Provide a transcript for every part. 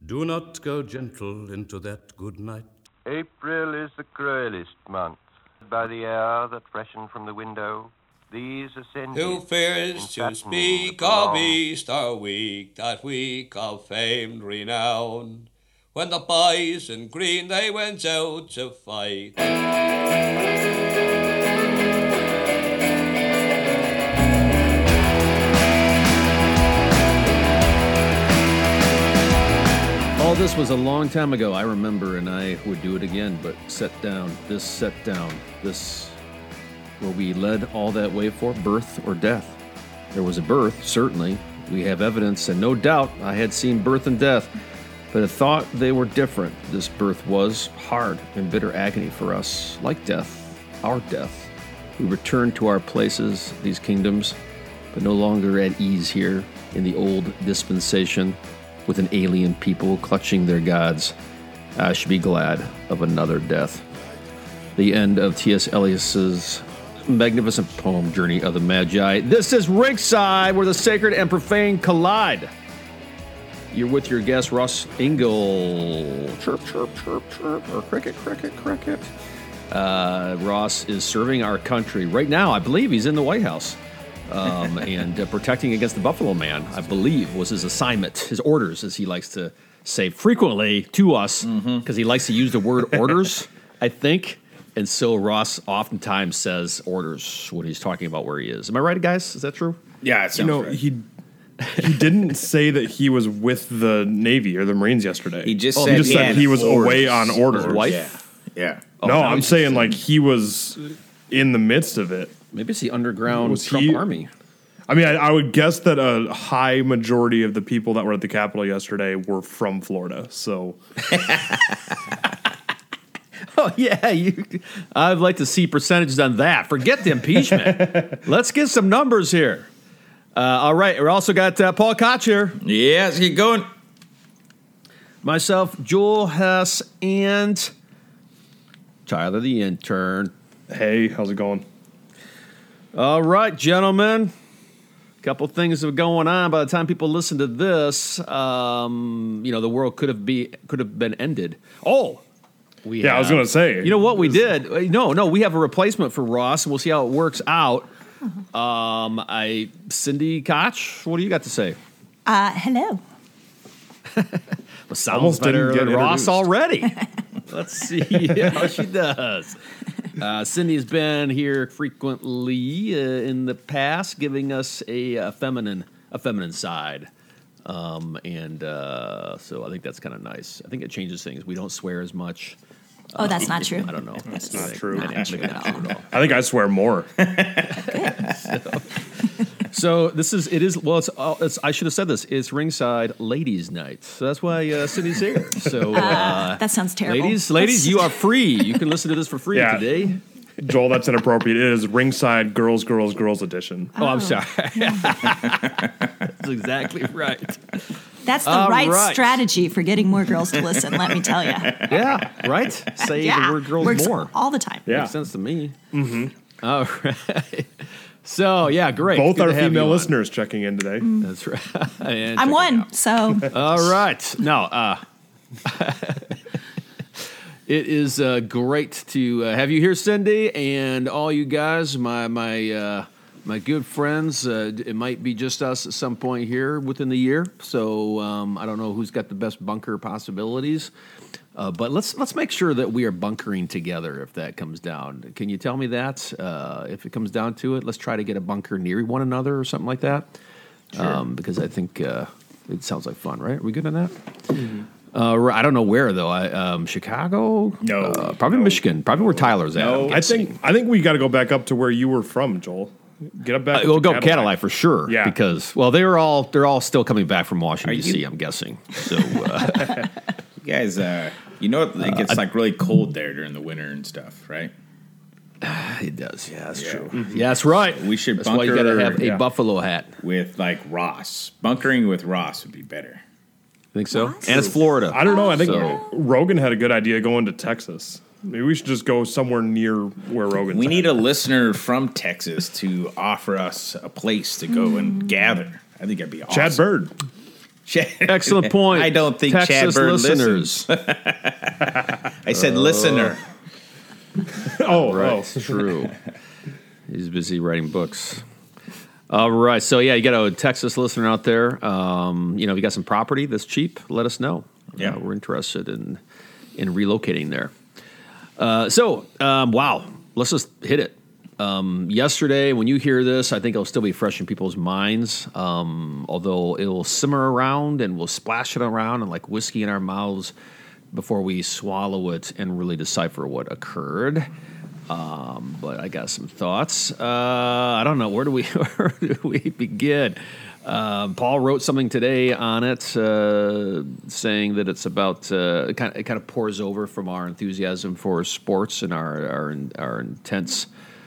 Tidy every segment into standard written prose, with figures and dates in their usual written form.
Do not go gentle into that good night. April is the cruelest month. By the air that freshened from the window, these ascended. Who fears to speak of Easter week, that week of famed renown, when the boys in green they went out to fight. All this was a long time ago, I remember, and I would do it again, but set down, this where we led all that way for birth or death. There was a birth, certainly. We have evidence, and no doubt I had seen birth and death, but I thought they were different. This birth was hard and bitter agony for us, like death, our death. We returned to our places, these kingdoms, but no longer at ease here in the old dispensation, with an alien people clutching their gods. I should be glad of another death. The end of T.S. Eliot's magnificent poem, Journey of the Magi. This is Ringside, where the sacred and profane collide. You're with your guest, Ross Engel. Chirp, chirp, chirp, chirp. Or cricket, cricket, cricket. Ross is serving our country right now. I believe he's in the White House. And protecting against the Buffalo Man, I believe, was his assignment, his orders, as he likes to say frequently to us, because he likes to use the word orders, I think. And so Ross oftentimes says orders when he's talking about where he is. Am I right, guys? Is that true? Yeah, it sounds right. He didn't say that he was with the Navy or the Marines yesterday. He just said he was away on orders. His wife? Yeah. No, I'm saying like he was in the midst of it. Maybe it's the underground Trump army. I mean, I would guess that a high majority of the people that were at the Capitol yesterday were from Florida. So, oh yeah, I'd like to see percentages on that. Forget the impeachment. Let's get some numbers here. All right, we also got Paul Koch here. Yeah, let's get going. Myself, Joel Hess, and Tyler the intern. Hey, how's it going? All right, gentlemen. A couple things are going on. By the time people listen to this, the world could have been ended. Oh, I was going to say. You know what we did? No, we have a replacement for Ross, and we'll see how it works out. Cindy Koch, what do you got to say? Hello. Well, sounds better than Ross already. Let's see how she does. Cindy's been here frequently in the past, giving us a feminine side, so I think that's kind of nice. I think it changes things. We don't swear as much. Oh, that's not true. I don't know. That's not true. Not true at all. I think I swear more. So this is. It is. Well, it's. I should have said this. It's Ringside Ladies' Night. So that's why Cindy's here. So that sounds terrible. Ladies, you are free. You can listen to this for free today. Joel, that's inappropriate. It is Ringside Girls edition. Oh, I'm sorry. That's exactly right. That's the right strategy for getting more girls to listen, let me tell you. Yeah, right? Say the word girls works more. All the time. Yeah. Makes sense to me. Mm-hmm. All right. So, yeah, great. Both Good our female listeners checking in today. That's right. I'm one, so. All right. No, it is great to have you here, Cindy, and all you guys, my good friends. It might be just us at some point here within the year, so I don't know who's got the best bunker possibilities. But let's make sure that we are bunkering together if that comes down. Can you tell me that? If it comes down to it, let's try to get a bunker near one another or something like that. Sure. Because I think it sounds like fun, right? Are we good on that? Mm-hmm. I don't know where though. Chicago? No, probably Michigan. Probably where Tyler's at. No, I think we got to go back up to where you were from, Joel. Get up back. We'll go Cadillac for sure. Yeah, because they're all still coming back from Washington D.C. I'm guessing. So, you guys, it gets like really cold there during the winter and stuff, right? It does. Yeah, that's true. Mm-hmm. Yeah, that's right. We should. That's why you got to have a buffalo hat with like Ross. Bunkering with Ross would be better. Think so? Ross? And it's Florida. I don't know. I think Rogan had a good idea going to Texas. Maybe we should just go somewhere near where Rogan's We need a listener from Texas to offer us a place to go and gather. I think that'd be awesome. Chad Bird. Excellent point. I don't think Texas Chad Bird listeners. I said listener. Right. True. He's busy writing books. All right. So, yeah, you got a Texas listener out there. If you got some property that's cheap, let us know. Yeah. We're interested in relocating there. Wow. Let's just hit it. Yesterday, when you hear this, I think it'll still be fresh in people's minds, although it will simmer around and we'll splash it around and like whiskey in our mouths before we swallow it and really decipher what occurred. But I got some thoughts. I don't know. Where do we begin? Paul wrote something today on it, saying that it's about it kind of pours over from our enthusiasm for sports and our intense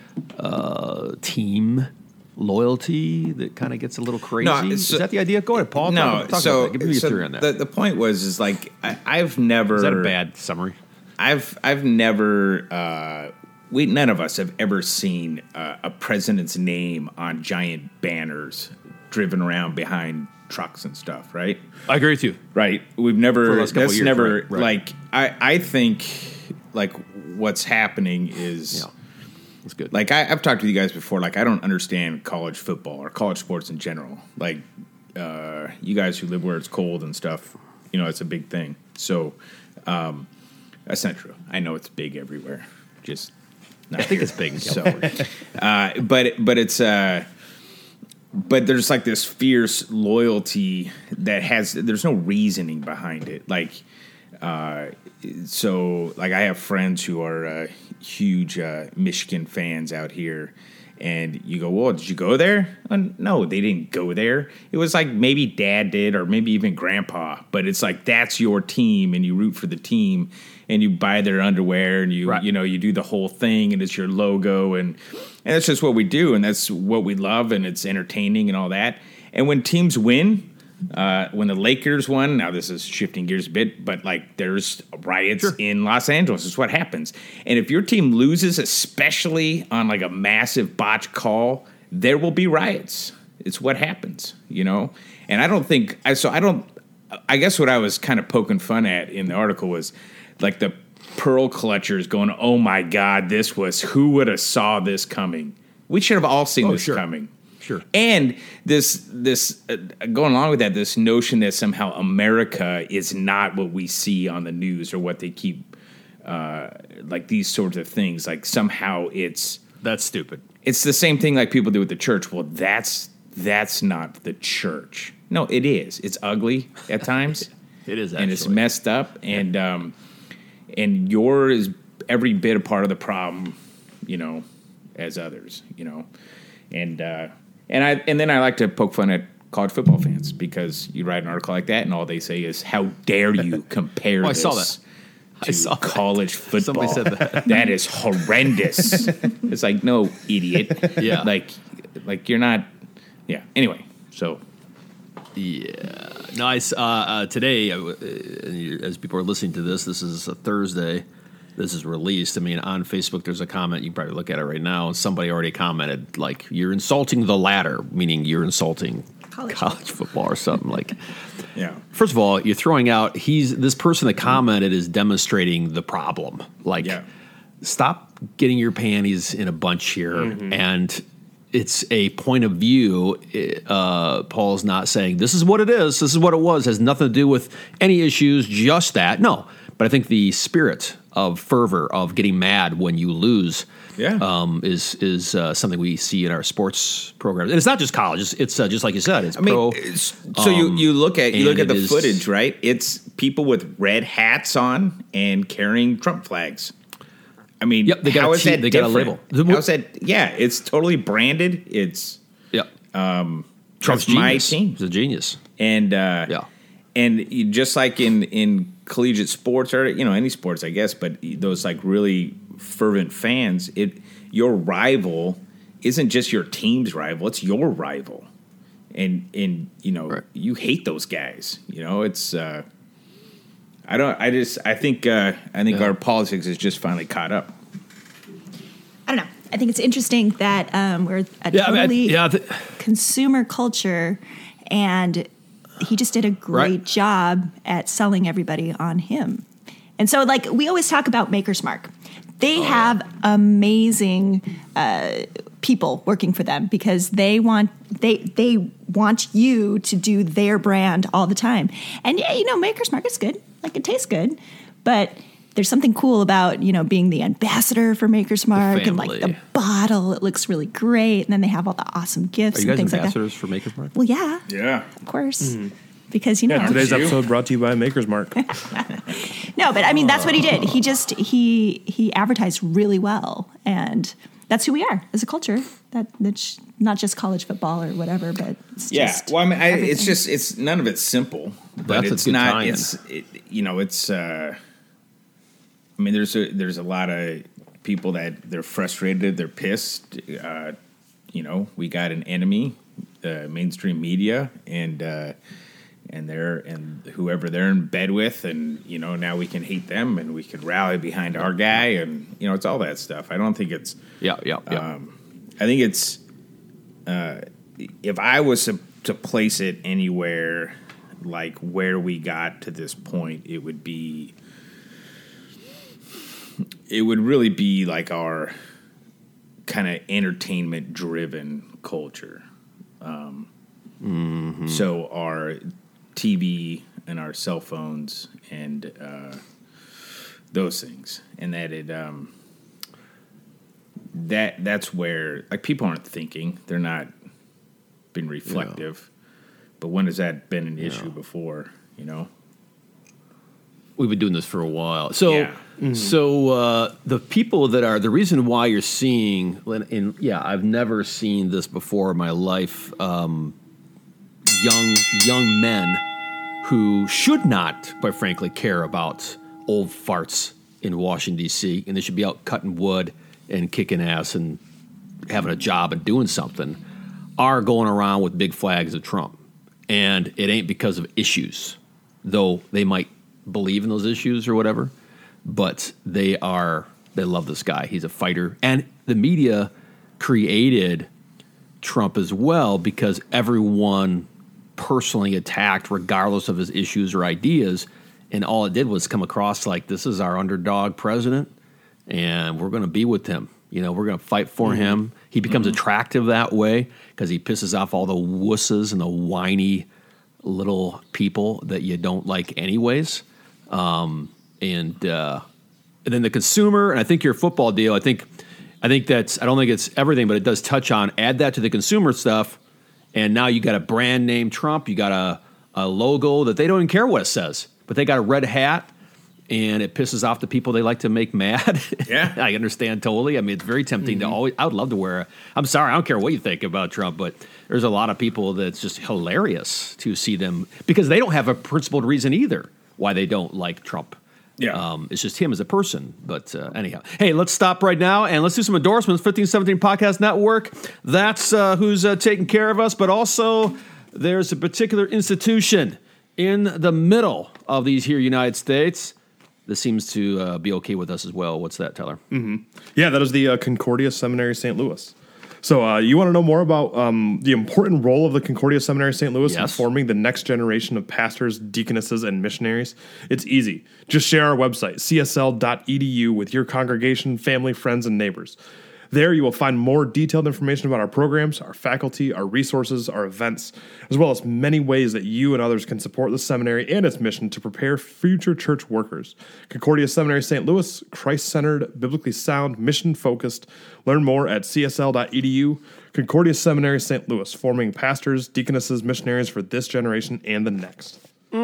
team loyalty that kind of gets a little crazy. No, is that the idea? Go ahead, Paul. No, talk about that. Give me your theory on that. The point was like I've never. Is that a bad summary? I've never. None of us have ever seen a president's name on giant banners driven around behind trucks and stuff, right? I agree with you. Right. We've never. That's years, never right. like. I think like what's happening is. Yeah. That's good. Like I've talked to you guys before. Like I don't understand college football or college sports in general. Like you guys who live where it's cold and stuff, it's a big thing. So that's not true. I know it's big everywhere. Just not I think here. it's big. So, but it's but there's like this fierce loyalty that there's no reasoning behind it. Like. So, like, I have friends who are huge Michigan fans out here, and you go, well, did you go there? No, they didn't go there. It was like maybe dad did or maybe even grandpa, but it's like that's your team, and you root for the team, and you buy their underwear, and you do the whole thing, and it's your logo, and that's just what we do, and that's what we love, and it's entertaining and all that. And when teams win, when the Lakers won, now this is shifting gears a bit, but like there's riots in Los Angeles. It's what happens. And if your team loses, especially on like a massive botch call, there will be riots. It's what happens, And I don't think I guess what I was kind of poking fun at in the article was like the pearl clutchers going, oh my God, who would have saw this coming? We should have all seen this coming. Sure. And this going along with that, this notion that somehow America is not what we see on the news or what they keep, like these sorts of things. Like somehow that's stupid. It's the same thing like people do with the church. Well, that's not the church. No, it is. It's ugly at times. It is, and it's messed up. And yours is every bit a part of the problem, as others, And then I like to poke fun at college football fans because you write an article like that and all they say is, how dare you compare this to college football. Somebody said that. That is horrendous. It's like, no, idiot. Yeah. Like you're not. Yeah. Anyway, so. Yeah. Nice. Today, as people are listening to this is a Thursday. This is released. I mean, on Facebook, there's a comment. You can probably look at it right now. And somebody already commented, like, you're insulting the latter, meaning you're insulting college football or something. Like, yeah. First of all, you're throwing out, this person that commented is demonstrating the problem. Like, stop getting your panties in a bunch here. Mm-hmm. And it's a point of view. Paul's not saying, this is what it is. This is what it was. It has nothing to do with any issues, just that. No. But I think the spirit of fervor of getting mad when you lose is something we see in our sports programs. And it's not just college. It's just like you said. It's pro. So you look at the footage, right? It's people with red hats on and carrying Trump flags. I mean, they got how is that they different? got a label. How is that? Yeah, it's totally branded. It's Trump's my genius. team. He's a genius. And and just like in collegiate sports or any sports, I guess, but those like really fervent fans, your rival isn't just your team's rival; it's your rival, and you hate those guys. It's I think our politics is just finally caught up. I don't know. I think it's interesting that we're a totally consumer culture, and he just did a great job at selling everybody on him. And so, like, we always talk about Maker's Mark. They have amazing people working for them because they want you to do their brand all the time. And yeah, Maker's Mark is good. Like, it tastes good, but there's something cool about, being the ambassador for Maker's Mark and like the bottle. It looks really great. And then they have all the awesome gifts and things like that. Are you guys ambassadors for Maker's Mark? Well, yeah. Yeah. Of course. Mm-hmm. Because, today's episode brought to you by Maker's Mark. No, but I mean, that's what he did. He advertised really well. And that's who we are as a culture. That's not just college football or whatever, but it's just well, I mean, it's none of it's simple, but it's not. I mean, there's a lot of people that they're frustrated, they're pissed. We got an enemy, mainstream media, and whoever they're in bed with, and now we can hate them and we could rally behind our guy, and it's all that stuff. I don't think it's I think it's if I was to place it anywhere like where we got to this point, it would really be like our kind of entertainment driven culture. So our TV and our cell phones and those things, and that's where, like, people aren't thinking, they're not being reflective. But when has that been an issue before? We've been doing this for a while. So the people that are the reason why you're seeing, I've never seen this before in my life. Young men who should not, quite frankly, care about old farts in Washington, D.C., and they should be out cutting wood and kicking ass and having a job and doing something, are going around with big flags of Trump. And it ain't because of issues, though they might believe in those issues or whatever, but they love this guy. He's a fighter. And the media created Trump as well because everyone personally attacked regardless of his issues or ideas, and all it did was come across like, this is our underdog president and we're going to be with him. We're going to fight for him. He becomes attractive that way because he pisses off all the wusses and the whiny little people that you don't like anyways. And then the consumer, and I think your football deal, I think that's, I don't think it's everything, but it does touch on, add that to the consumer stuff. And now you got a brand name Trump, you got a logo that they don't even care what it says, but they got a red hat, and it pisses off the people they like to make mad. Yeah. I understand totally. I mean, it's very tempting to always, I would love to wear I'm sorry, I don't care what you think about Trump, but there's a lot of people that's just hilarious to see them, because they don't have a principled reason either why they don't like Trump. Yeah. It's just him as a person. But anyhow, hey, let's stop right now and let's do some endorsements. 1517 Podcast Network. That's who's taking care of us. But also, there's a particular institution in the middle of these here United States that seems to be okay with us as well. What's that, Tyler? Mm-hmm. Yeah, that is the Concordia Seminary St. Louis. So you want to know more about the important role of the Concordia Seminary St. Louis in forming the next generation of pastors, deaconesses, and missionaries? It's easy. Just share our website, csl.edu, with your congregation, family, friends, and neighbors. There you will find more detailed information about our programs, our faculty, our resources, our events, as well as many ways that you and others can support the seminary and its mission to prepare future church workers. Concordia Seminary St. Louis, Christ-centered, biblically sound, mission-focused. Learn more at csl.edu. Concordia Seminary St. Louis, forming pastors, deaconesses, missionaries for this generation and the next.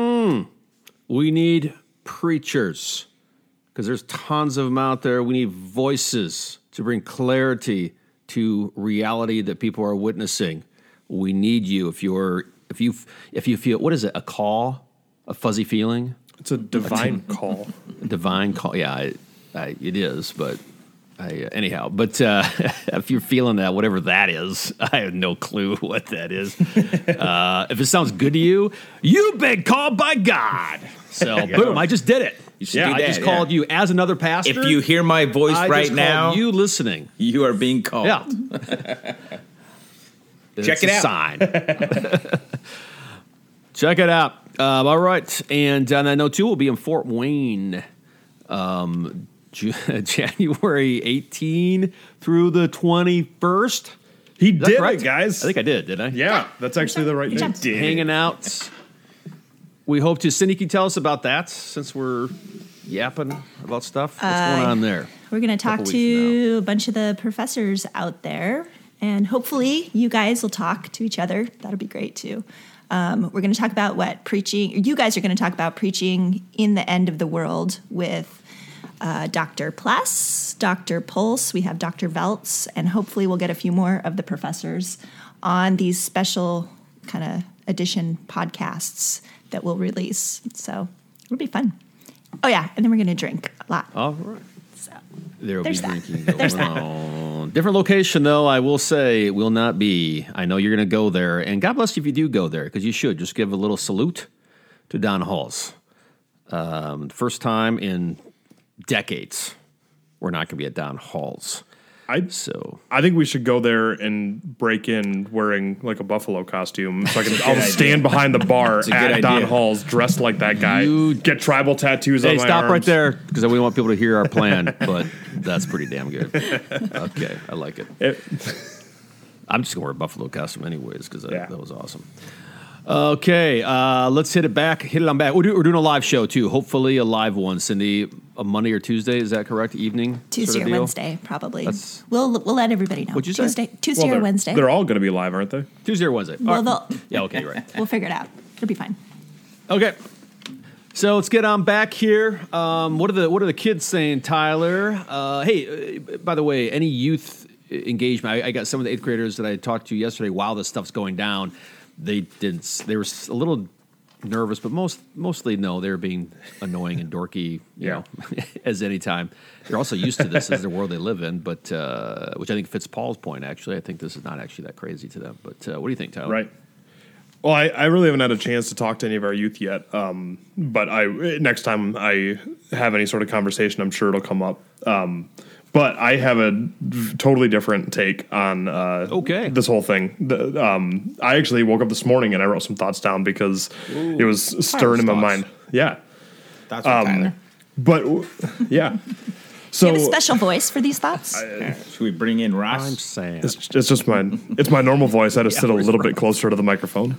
We need preachers, because there's tons of them out there. We need voices to bring clarity to reality that people are witnessing. We need you. If you feel, what is it? A call, a fuzzy feeling. It's a divine call. Divine call. Yeah, it is. But anyhow. But if you're feeling that, whatever that is, I have no clue what that is. If it sounds good to you, you've been called by God. So boom, I just did it. You should do that. I just called you as another pastor. If you hear my voice right now, you listening, you are being called. Yeah. Check it out. Sign. Check it out. All right. And I know, too, we'll be in Fort Wayne January 18 through the 21st. He did it, guys. I think I did I? Yeah, that's actually the right name. Hanging out. We hope to. Cindy, can you tell us about that since we're yapping about stuff? What's going on there? We're going to talk to a bunch of the professors out there, and hopefully you guys will talk to each other. That'll be great, too. We're going to talk about what preaching. You guys are going to talk about preaching in the end of the world with Dr. Pless, Dr. Pulse. We have Dr. Veltz, and hopefully we'll get a few more of the professors on these special kind of edition podcasts that we'll release. So it'll be fun. Oh, yeah, and then we're going to drink a lot. All right. So there will be drinking going on. Different location, though, I will say, it will not be. I know you're going to go there, and God bless you if you do go there, because you should. Just give a little salute to Don Halls. First time in decades we're not going to be at Don Halls. I think we should go there and break in wearing like a buffalo costume, so I'll stand behind the bar at Don Halls dressed like that guy. Get tribal tattoos on my arms. Hey, stop right there, because we want people to hear our plan, but that's pretty damn good. Okay, I like it. I'm just going to wear a buffalo costume anyways, because that was awesome. Okay, let's hit it on back. We're doing a live show, too. Hopefully a live one, Cindy. A Monday or Tuesday, is that correct? Evening? Tuesday or Wednesday, probably. We'll let everybody know. What'd you say? Tuesday or Wednesday. They're all going to be live, aren't they? Tuesday or Wednesday. Yeah, okay, you're right. We'll figure it out. It'll be fine. Okay. So let's get on back here. What are the kids saying, Tyler? Hey, by the way, any youth engagement? I got some of the 8th graders that I talked to yesterday while this stuff's going down. They were a little nervous, but mostly no, they were being annoying and dorky, you know, as any time. They're also used to this as the world they live in, but which I think fits Paul's point, actually. I think this is not actually that crazy to them. But what do you think, Tyler? Right. Well, I really haven't had a chance to talk to any of our youth yet, but next time I have any sort of conversation, I'm sure it'll come up. But I have a totally different take on this whole thing. I actually woke up this morning and I wrote some thoughts down because it was stirring in my mind. Yeah. That's what Tyler. But, yeah. So, do you have a special voice for these thoughts? Should we bring in Ross? I'm saying. It's just it's my normal voice. I just sit a little bit closer to the microphone.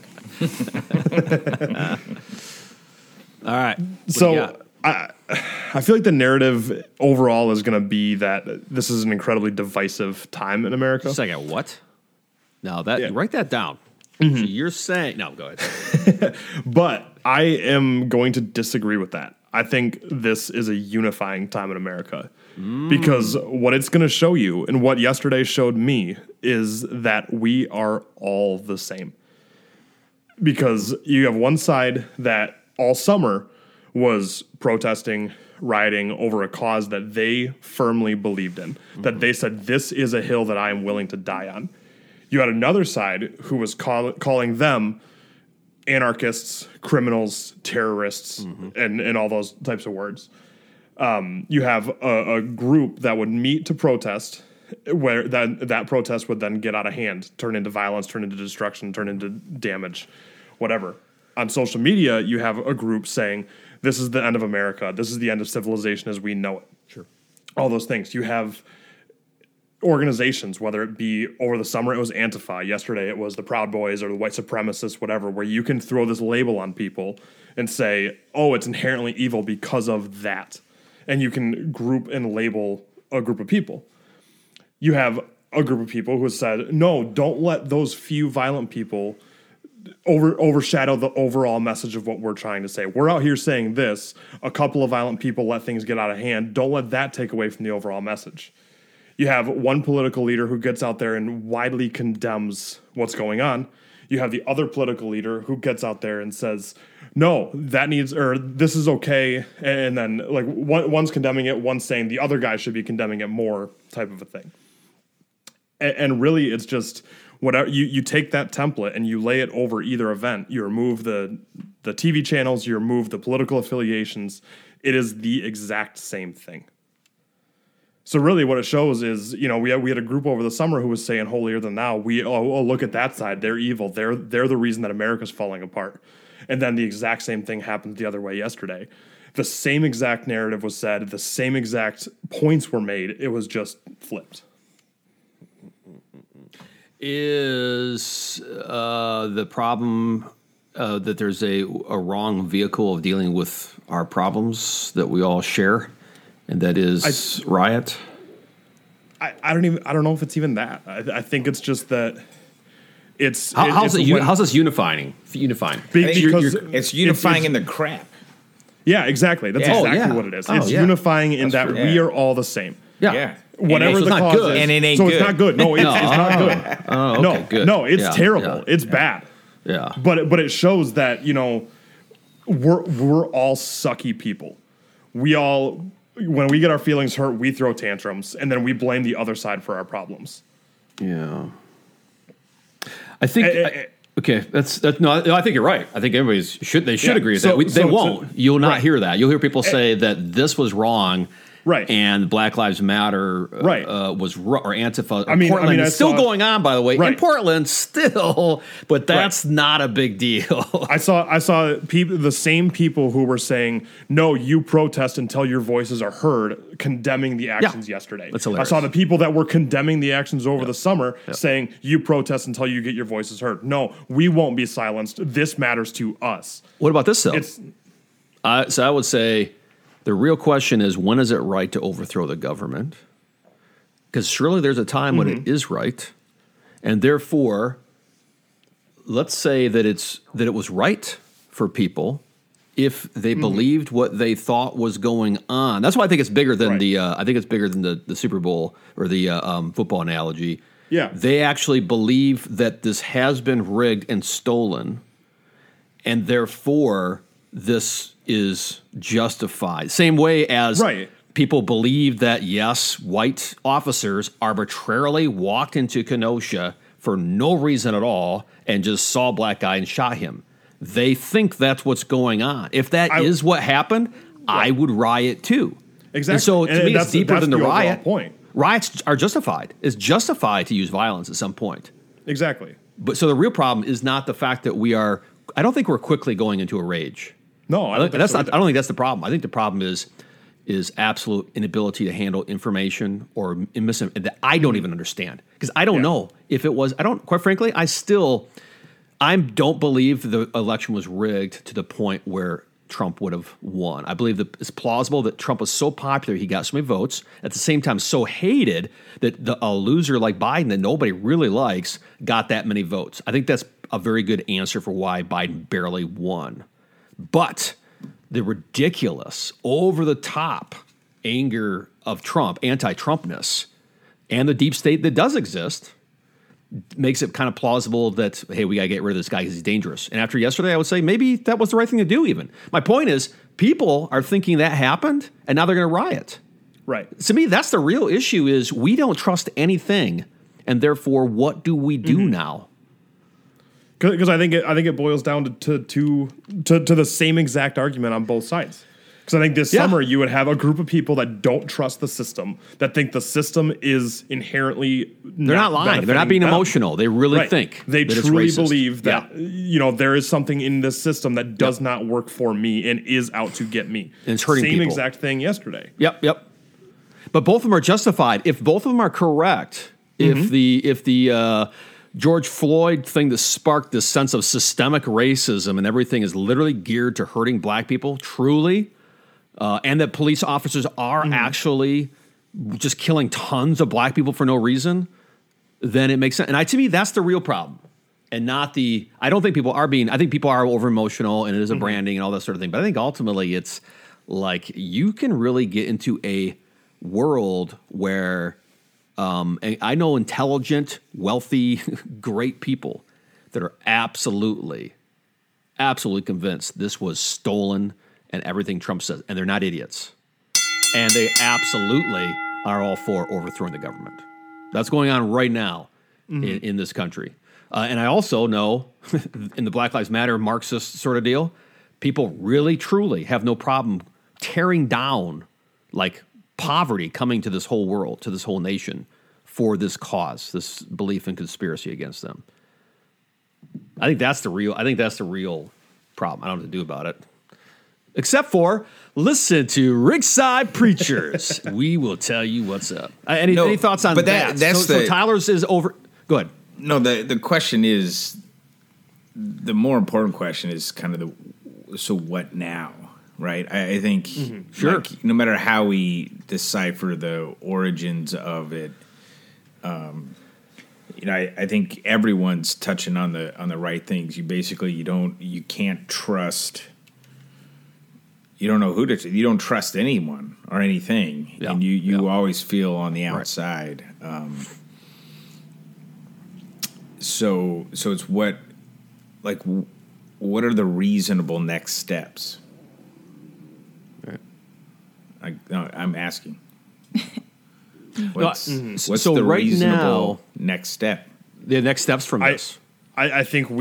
All right. So I feel like the narrative overall is going to be that this is an incredibly divisive time in America. Just a second, what? No, write that down. Mm-hmm. So you're saying... No, go ahead. But I am going to disagree with that. I think this is a unifying time in America. Because what it's going to show you, and what yesterday showed me, is that we are all the same. Because you have one side that all summer was protesting, rioting over a cause that they firmly believed in, that they said, this is a hill that I am willing to die on. You had another side who was calling them anarchists, criminals, terrorists, and all those types of words. You have a group that would meet to protest, where that protest would then get out of hand, turn into violence, turn into destruction, turn into damage, whatever. On social media, you have a group saying, this is the end of America. This is the end of civilization as we know it. Sure. All those things. You have organizations, whether it be over the summer, it was Antifa. Yesterday, it was the Proud Boys or the white supremacists, whatever, where you can throw this label on people and say, oh, it's inherently evil because of that. And you can group and label a group of people. You have a group of people who said, no, don't let those few violent people overshadow the overall message of what we're trying to say. We're out here saying this. A couple of violent people let things get out of hand. Don't let that take away from the overall message. You have one political leader who gets out there and widely condemns what's going on. You have the other political leader who gets out there and says, no, this is okay. And then like one's condemning it, one's saying the other guy should be condemning it more, type of a thing. And really it's just whatever you take that template and you lay it over either event. You remove the TV channels, you remove the political affiliations. It is the exact same thing. So really what it shows is, we had a group over the summer who was saying holier than thou. Look at that side. They're evil. They're the reason that America's falling apart. And then the exact same thing happened the other way yesterday. The same exact narrative was said. The same exact points were made. It was just flipped. Is the problem that there's a wrong vehicle of dealing with our problems that we all share, and that is riot? I don't know if it's even that. I think it's just that it's how's this unifying? Because it's unifying in the crap. Yeah, exactly. That's exactly what it is. It's unifying in that we are all the same. Yeah. Whatever the cause is. And it ain't so good. it's not good. No, it's not good. Oh, okay, good. No, it's terrible. Yeah. It's bad. Yeah. But it shows that, we're all sucky people. We all, when we get our feelings hurt, we throw tantrums, and then we blame the other side for our problems. Yeah. I think... Okay, I think you're right. I think everybody should agree with that. They won't. You'll not hear that. You'll hear people say that this was wrong, right? And Black Lives Matter, right? Was or Antifa. Portland is still going on, by the way. Right. In Portland, still, but that's not a big deal. I saw people, the same people who were saying, "No, you protest until your voices are heard," condemning the actions yesterday. That's hilarious. I saw the people that were condemning the actions over the summer saying, "You protest until you get your voices heard." No, we won't be silenced. This matters to us. What about this, though? So I would say the real question is, when is it right to overthrow the government? Because surely there's a time when it is right, and therefore, let's say that it was right for people if they believed what they thought was going on. That's why I think it's bigger than the Super Bowl or the football analogy. Yeah, they actually believe that this has been rigged and stolen, and therefore this is justified. Same way as people believe that, yes, white officers arbitrarily walked into Kenosha for no reason at all and just saw a black guy and shot him. They think that's what's going on. If that is what happened, I would riot too. Exactly. And so to me, it's deeper than the riot. Point. Riots are justified. It's justified to use violence at some point. Exactly. But so the real problem is not the fact that I don't think we're quickly going into a rage. No, I don't think that's the problem. I think the problem is absolute inability to handle information or misinformation that I don't even understand, because I don't know if it was. Quite frankly, I don't believe the election was rigged to the point where Trump would have won. I believe that it's plausible that Trump was so popular, he got so many votes, at the same time so hated that a loser like Biden that nobody really likes got that many votes. I think that's a very good answer for why Biden barely won. But the ridiculous, over-the-top anger of Trump, anti-Trumpness, and the deep state that does exist makes it kind of plausible that, hey, we got to get rid of this guy because he's dangerous. And after yesterday, I would say maybe that was the right thing to do even. My point is, people are thinking that happened, and now they're going to riot. Right. To me, that's the real issue is we don't trust anything, and therefore, what do we do now? Because I think it boils down to the same exact argument on both sides. Because I think this summer you would have a group of people that don't trust the system, that think the system is inherently they're not lying, they're not being emotional. They really think they that truly it's racist. Believe that there is something in this system that does not work for me and is out to get me. And it's hurting same people. Exact thing yesterday. Yep. But both of them are justified. If both of them are correct, if the George Floyd thing that sparked this sense of systemic racism and everything is literally geared to hurting black people, truly, and that police officers are actually just killing tons of black people for no reason, then it makes sense. And to me, that's the real problem. And not I don't think people are I think people are over emotional and it is a branding and all that sort of thing. But I think ultimately it's like you can really get into a world where and I know intelligent, wealthy, great people that are absolutely convinced this was stolen and everything Trump says, and they're not idiots. And they absolutely are all for overthrowing the government. That's going on right now in this country. And I also know in the Black Lives Matter Marxist sort of deal, people really, truly have no problem tearing down like poverty coming to this whole world, to this whole nation, for this cause, this belief in conspiracy against them. I think that's the real problem. I don't know what to do about it. Except for listen to Ringside Preachers. We will tell you what's up. Any thoughts on that? So Tyler's is over. Go ahead. No, the question is, the more important question is kind of so what now, right? I think sure. Like, no matter how we decipher the origins of it, I think everyone's touching on the right things. You can't trust. You don't know who to. You don't trust anyone or anything, and you always feel on the outside. Right. So it's what are the reasonable next steps? Right. I'm asking. What's the right reasonable next step? The next steps from this. I think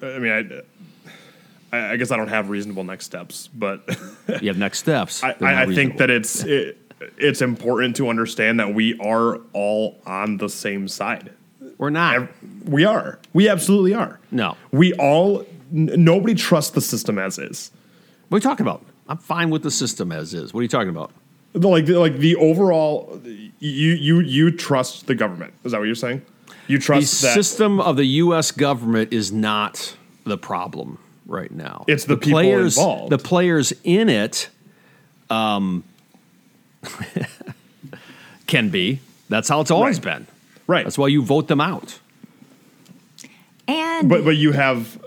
I guess I don't have reasonable next steps, but you have next steps. I think that it's important to understand that we are all on the same side. We're not. We are. We absolutely are. No. We all. Nobody trusts the system as is. What are you talking about? I'm fine with the system as is. What are you talking about? Like the overall. You trust the government. Is that what you're saying? You trust the system of the U.S. government is not the problem right now. It's the people players involved. The players in it can be. That's how it's always been. Right. That's why you vote them out. And but you have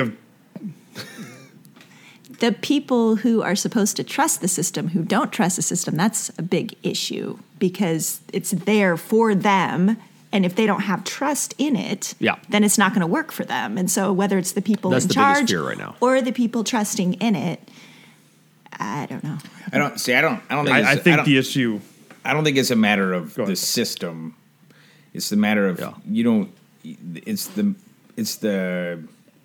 the people who are supposed to trust the system who don't trust the system. That's a big issue because it's there for them. And if they don't have trust in it, then it's not going to work for them. And so whether it's the people in charge right now, or the people trusting in it, I don't know. I don't think the issue. I don't think it's a matter of the system. It's the matter of you don't. It's the.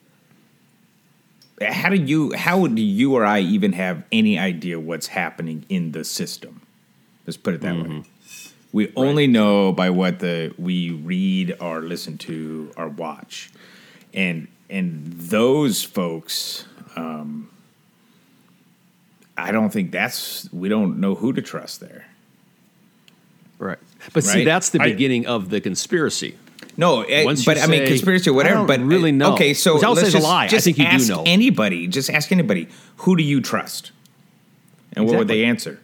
How do you or I even have any idea what's happening in the system? Let's put it that way. We only know by what we read or listen to or watch, and those folks. I don't think we don't know who to trust there. Right. But see, that's the beginning of the conspiracy. No, conspiracy or whatever. But really know. Okay, so let's just a lie. I think you do know. Just ask anybody, who do you trust? And what would they answer?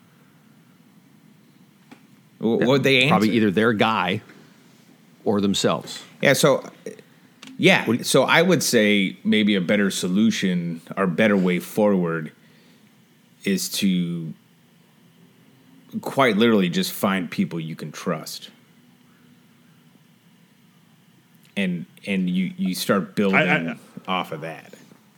What would they answer? Probably either their guy or themselves. Yeah, so I would say maybe a better solution or better way forward is to quite literally just find people you can trust. And you start building off of that.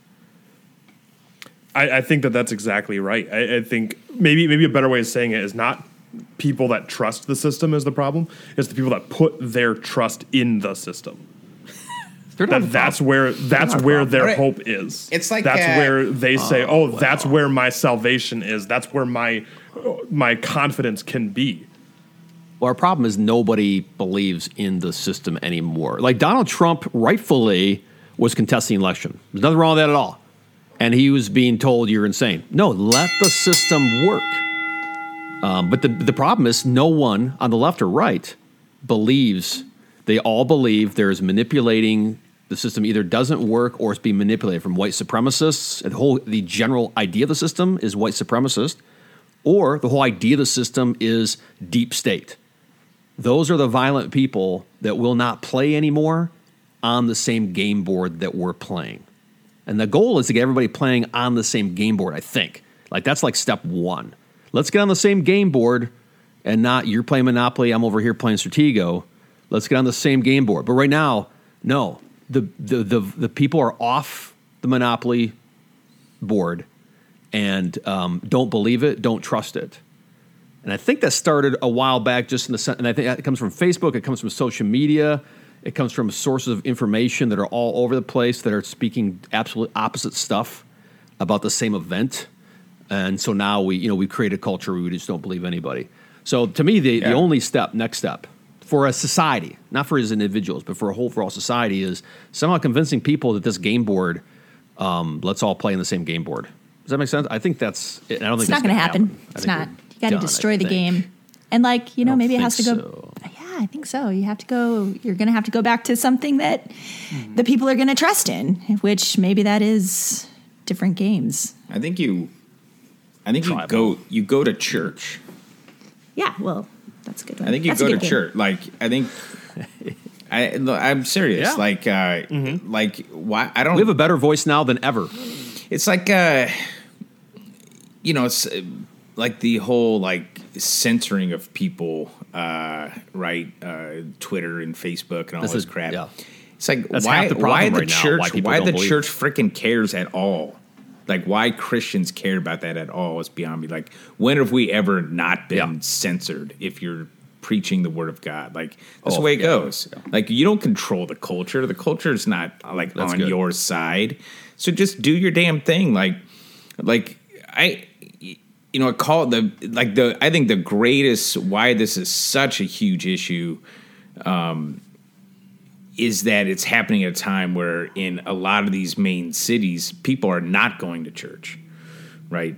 I think that's exactly right. I think maybe a better way of saying it is not people that trust the system is the problem. It's the people that put their trust in the system. That's where their hope is. It's like that's where they say, that's where my salvation is. That's where my confidence can be. Well, our problem is nobody believes in the system anymore. Like Donald Trump rightfully was contesting the election. There's nothing wrong with that at all. And he was being told you're insane. No, let the system work. But the problem is no one on the left or right believes. They all believe there's manipulating. The system either doesn't work or it's being manipulated from white supremacists. And the general idea of the system is white supremacist. Or the whole idea of the system is deep state. Those are the violent people that will not play anymore on the same game board that we're playing. And the goal is to get everybody playing on the same game board, I think. Like, that's like step one. Let's get on the same game board and not you're playing Monopoly, I'm over here playing Stratego. Let's get on the same game board. But right now, no. The people are off the Monopoly board and don't believe it, don't trust it. And I think that started a while back just in the sense, and I think it comes from Facebook, it comes from social media, it comes from sources of information that are all over the place that are speaking absolute opposite stuff about the same event. And so now we create a culture where we just don't believe anybody. So to me, the only next step for a society, not for as individuals, but for all society is somehow convincing people that this game board let's all play in the same game board. Does that make sense? I think that's. I don't think it's not going to happen. It's not. You got to destroy the game, and maybe it has to go. So. Yeah, I think so. You have to go. You're going to have to go back to something that the people are going to trust in, which maybe that is different games. I think you go to church. Yeah, well, that's a good one. I think you go to church. I'm serious. Yeah. Why? I don't. We have a better voice now than ever. It's like, it's like the whole censoring of people, right? Twitter and Facebook and all this crap. Yeah. It's like why the church freaking cares at all? Like, why Christians care about that at all is beyond me. Like, when have we ever not been censored if you're preaching the word of God? Like, that's the way it goes. Yeah. Like, you don't control the culture. The culture is not, on your side. So just do your damn thing. I think the greatest, why this is such a huge issue, is that it's happening at a time where in a lot of these main cities, people are not going to church, right?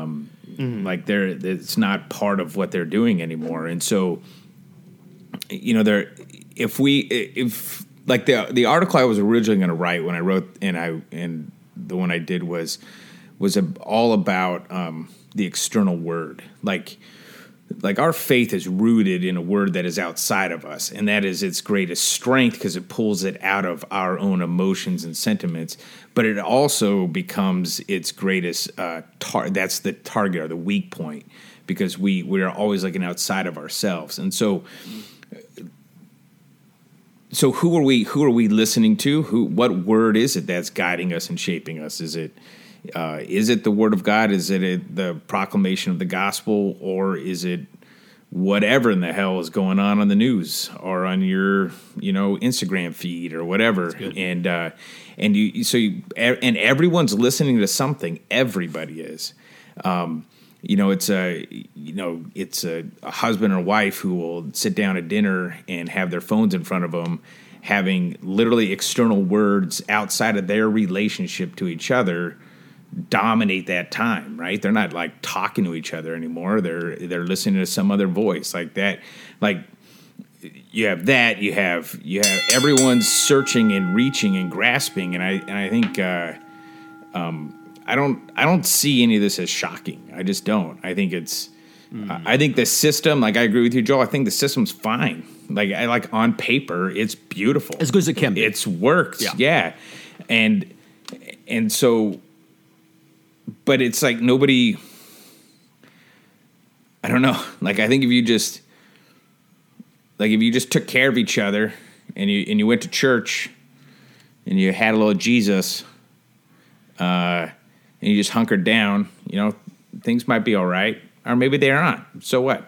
It's not part of what they're doing anymore. And so, the article I was originally going to write when I wrote, and the one I did was all about the external word, like our faith is rooted in a word that is outside of us, and that is its greatest strength because it pulls it out of our own emotions and sentiments, but it also becomes its greatest that's the target or the weak point, because we are always looking outside of ourselves. And so who are we listening to? What word is it that's guiding us and shaping us? Is it the word of God? Is it the proclamation of the gospel? Or is it whatever in the hell is going on the news or on your, Instagram feed or whatever? And everyone's listening to something. Everybody is. It's a husband or wife who will sit down at dinner and have their phones in front of them, having literally external words outside of their relationship to each other dominate that time, right? They're not talking to each other anymore. They're listening to some other voice like that. You have that. You have everyone searching and reaching and grasping. And I think I don't see any of this as shocking. I just don't. I think it's. I think the system. I agree with you, Joel. I think the system's fine. On paper, it's beautiful, as good as it can be. It's worked. Yeah. And so. But it's nobody, I don't know. I think if you just took care of each other and you went to church and you had a little Jesus, and you just hunkered down, things might be all right, or maybe they aren't. So what,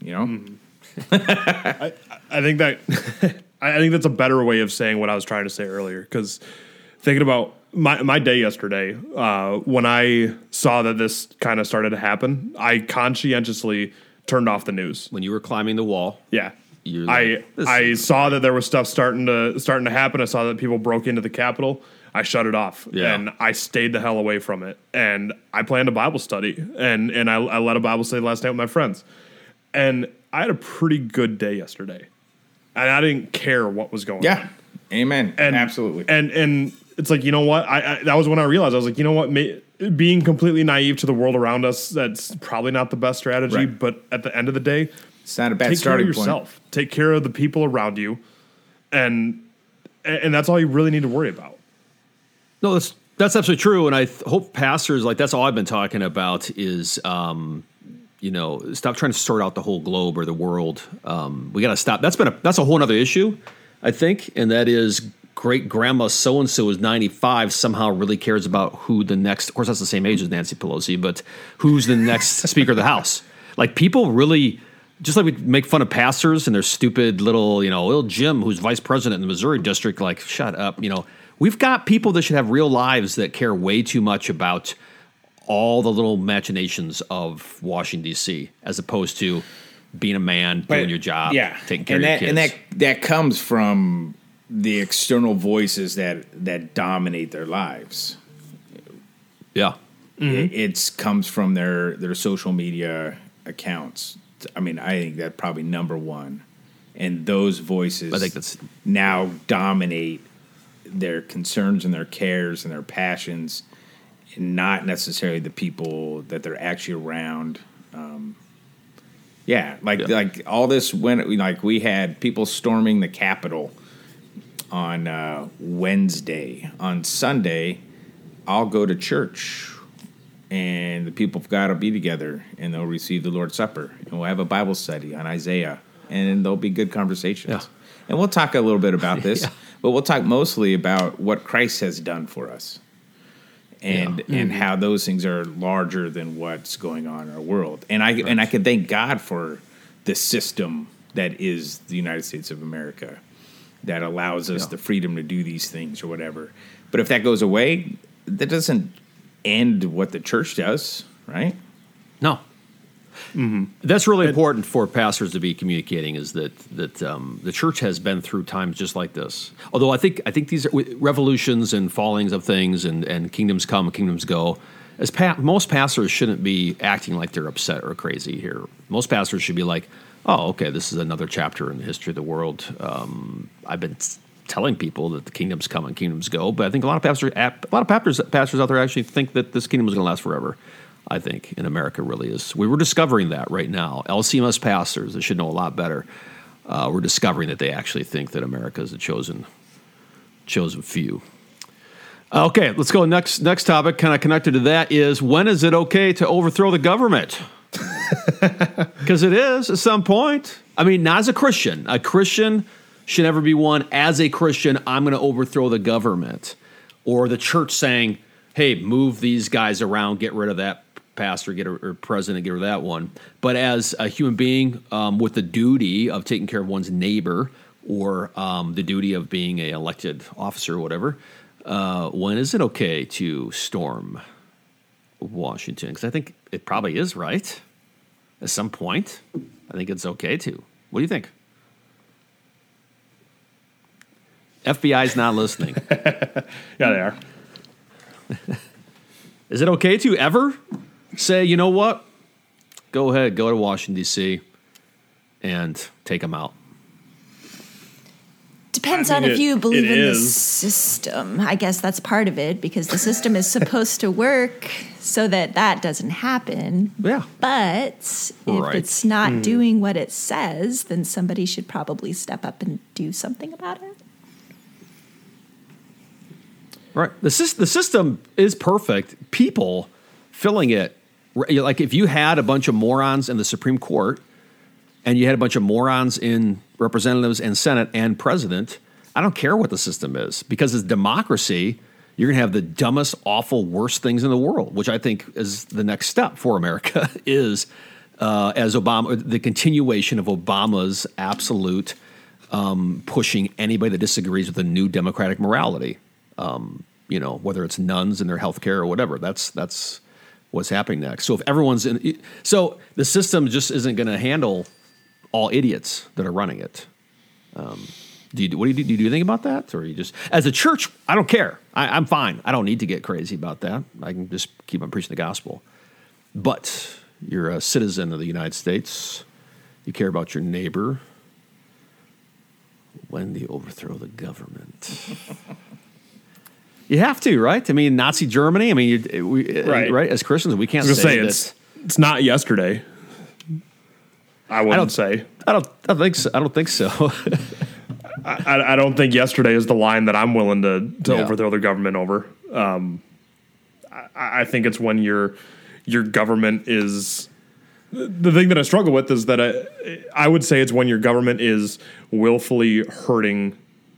I think that's a better way of saying what I was trying to say earlier. Because thinking about my day yesterday, when I saw that this kind of started to happen, I conscientiously turned off the news. When you were climbing the wall, yeah, I saw that there was stuff starting to happen. I saw that people broke into the Capitol. I shut it off, and I stayed the hell away from it. And I planned a Bible study, and I led a Bible study last night with my friends, and I had a pretty good day yesterday, and I didn't care what was going on. Yeah, amen. And absolutely, and it's you know what? I that was when I realized, I was you know what? Being completely naive to the world around us, that's probably not the best strategy. Right. But at the end of the day, it's not a bad starting point. Take care of yourself. Take care of the people around you, and that's all you really need to worry about. No, that's absolutely true. And I hope pastors, that's all I've been talking about is, stop trying to sort out the whole globe or the world. We got to stop. That's a whole other issue, I think, and that is. Great grandma so-and-so is 95 somehow really cares about who the next, of course that's the same age as Nancy Pelosi, but who's the next Speaker of the House. People really, just like we make fun of pastors and their stupid little Jim, who's vice president in the Missouri district, shut up. We've got people that should have real lives that care way too much about all the little machinations of Washington, D.C., as opposed to being a man, doing your job, taking care of your kids. And that comes from the external voices that dominate their lives. Yeah. It comes from their social media accounts. I mean, I think that's probably number one. And those voices I think that's now dominate their concerns and their cares and their passions, and not necessarily the people that they're actually around. Like all this when like we had people storming the Capitol on Wednesday. On Sunday, I'll go to church. And the people of God will be together, and they'll receive the Lord's Supper, and we'll have a Bible study on Isaiah, and there'll be good conversations. Yeah. And we'll talk a little bit about this, Yeah. but we'll talk mostly about what Christ has done for us, and how those things are larger than what's going on in our world. And I can thank God for the system that is the United States of America that allows us the freedom to do these things or whatever. But if that goes away, that doesn't end what the church does, right? No. Mm-hmm. That's really important for pastors to be communicating, is that the church has been through times just like this. Although I think these are revolutions and fallings of things and kingdoms come and kingdoms go. Most pastors shouldn't be acting like they're upset or crazy here. Most pastors should be like, oh, okay, this is another chapter in the history of the world. I've been telling people that the kingdoms come and kingdoms go, but I think a lot of pastors out there actually think that this kingdom is going to last forever. I think in America really is. We were discovering that right now. LCMS pastors that should know a lot better. We're discovering that they actually think that America is the chosen few. Okay, let's go next topic. Kind of connected to that is, when is it okay to overthrow the government? Because it is at some point. I mean, not as a Christian. A Christian should never be one, as a Christian, I'm going to overthrow the government. Or the church saying, hey, move these guys around, get rid of that pastor, or president, get rid of that one. But as a human being with the duty of taking care of one's neighbor, or the duty of being an elected officer or whatever, when is it okay to storm Washington? Because I think it probably is, right? At some point, I think it's okay to. What do you think? FBI's not listening. Yeah, they are. Is it okay to ever say, you know what? Go ahead, go to Washington, D.C. and take them out? Depends on if you believe in the system. I guess that's part of it, because the system is supposed to work so that doesn't happen. Yeah. But if it's not doing what it says, then somebody should probably step up and do something about it. Right. The system is perfect. People filling it, like if you had a bunch of morons in the Supreme Court and you had a bunch of morons in representatives and Senate and president, I don't care what the system is, because it's democracy. You're going to have the dumbest, awful, worst things in the world, which I think is the next step for America, is as Obama, the continuation of Obama's absolute pushing anybody that disagrees with the new democratic morality. Whether it's nuns in their health care or whatever, that's what's happening next. So if everyone's so the system just isn't going to handle all idiots that are running it. Do you think about that? Or you just, as a church, I don't care. I'm fine. I don't need to get crazy about that. I can just keep on preaching the gospel. But you're a citizen of the United States. You care about your neighbor. When do you overthrow the government? You have to, right? I mean, Nazi Germany. I mean, right? As Christians, we can't say that. It's not yesterday. I wouldn't say. I don't think so. I don't think so. I don't think yesterday is the line that I'm willing to overthrow the government over. I think it's when your government is. The thing that I struggle with is that I would say it's when your government is willfully hurting